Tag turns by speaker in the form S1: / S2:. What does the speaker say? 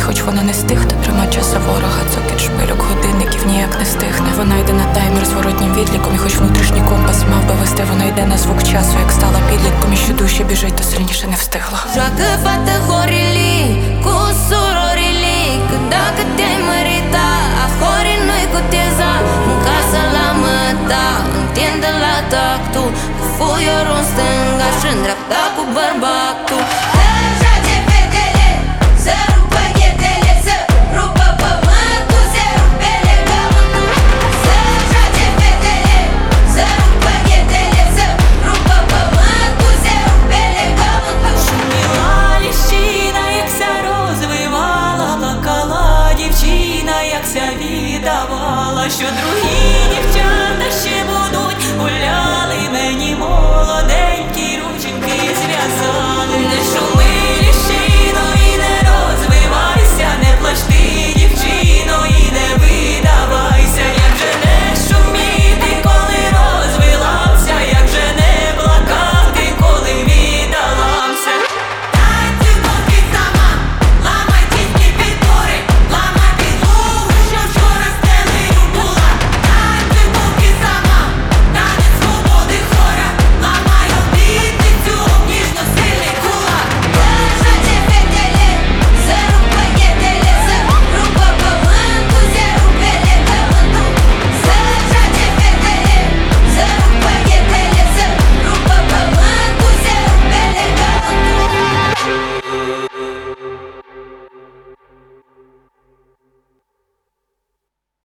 S1: хоч вона не з тих, хто трима часа ворога. Цокіт шпильок годинників ніяк не стихне. Вона йде на таймер з воротнім відліком. І хоч внутрішній компас мав би вести, вона йде на звук часу, як стала підлітком. І що душі біжить, то сильніше не встигла.
S2: Joacă fată horili cu surorile, că dacă te-ai mărita, ahori nu-i cu teza. În casă la măta, întinde la tactul, cu fuiorul în stânga și în dreapta cu bărbatul.